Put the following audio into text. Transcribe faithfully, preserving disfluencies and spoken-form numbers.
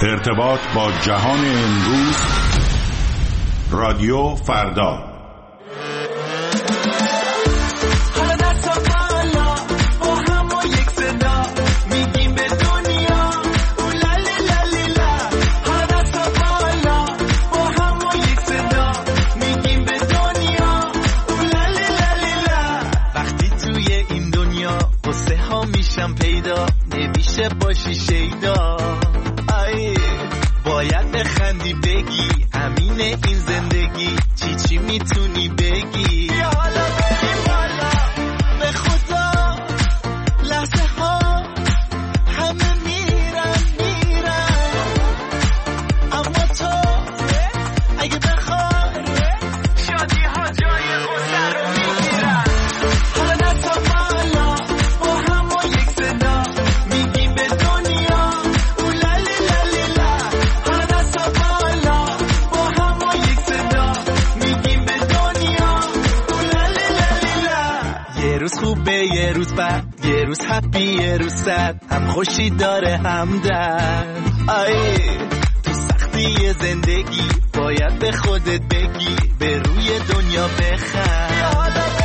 ارتباط با جهان امروز، رادیو فردا. پیدا نمیشه باشی شیدا، آی باید بخندی بگی همینه این زندگی، چی چی میتونی بگی. بیا حالا بریم بالا به خدا، لحظه ها همه میرن میرن، اما تو اگه بخوای شادی ها جای غصه رو میگیرن. حالا دستا بالا با هم و یک صدا میگیم به دنیا اولالی لالی لا. حالا دستا بالا با هم و یک صدا میگیم به دنیا اولالی لالی لا. یه روز خوبه یه روز بد، یه روز هپی یه روز سد، هم خوشی داره هم درد. آی تو سختی زندگی باید به خودت بگی، به روی دنیا بخند.